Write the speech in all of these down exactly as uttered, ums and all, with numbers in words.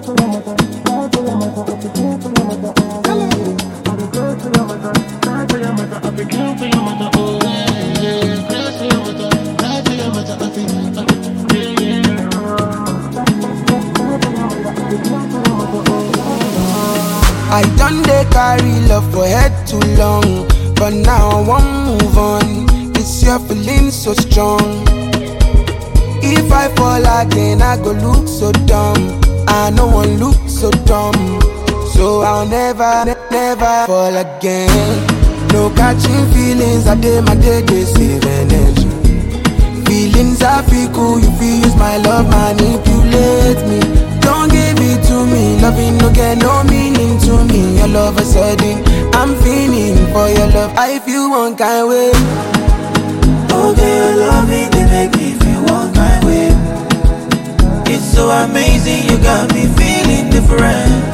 I done dey carry love for head too long, but now I won't move on. This year feeling so strong. If I fall again, I go look so dumb. I no one look so dumb, so I'll never, ne- never fall again. No catching feelings, I day my day they save energy. Feelings I feel cool, you feel use my love manipulate me. Don't give it to me, loving no get no meaning to me. All of a sudden, I'm feeling for your love. I feel one kind way. Okay, your loving they make me feel one kind way. It's so amazing, you got me feeling different.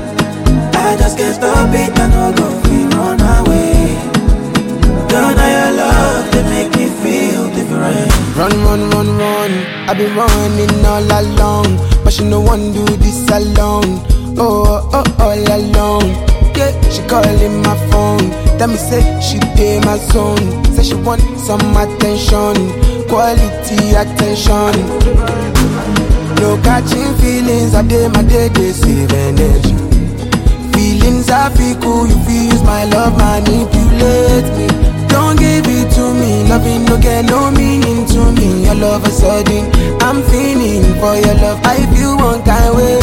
I just can't stop it, I no go feel run away. Girl, now your love they make me feel different. Run, run, run, run, I be running all along, but she no one do this alone. Oh, oh, oh, all alone. Yeah, she calling my phone. Tell me say she pay my zone. Say she want some attention, quality attention. No catching feelings, I day my day they save energy. Feelings I feel cool, you feel use my love manipulate me. Don't give it to me, loving no get no meaning to me. All of a sudden, I'm feeling for your love. I feel one kind way.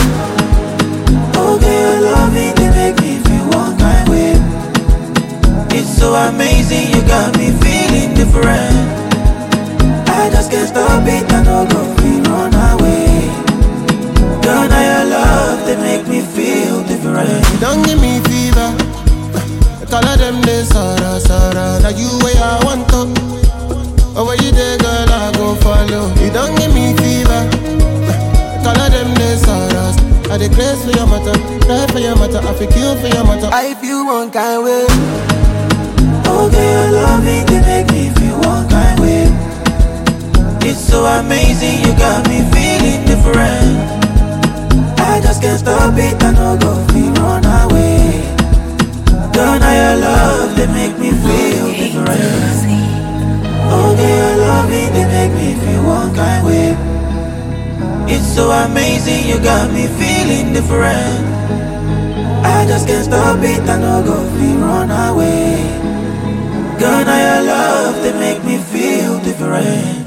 Okay, your loving they make me feel one kind way. It's so amazing, you got me feeling different. I just can't stop it, I no go feel run away. Girl, now your love they make me feel different. You don't give me fever. All of them they sorrow, sorrow. Now you way I want to. Over you there, girl, I go follow. You don't give me fever. All of them they sorrow. I dey craze for your matter, die for your matter, I feel kill for your matter. I feel one kind way. Okay, your loving they make me feel one kind way. It's so amazing, you got me feeling different. I just can't stop it, I no go feel run away. Girl, now your love they make me feel different. Okay, your loving they make me feel one kind way. It's so amazing, you got me feeling different. I just can't stop it, I no go feel run away. Girl, now your love they make me feel different.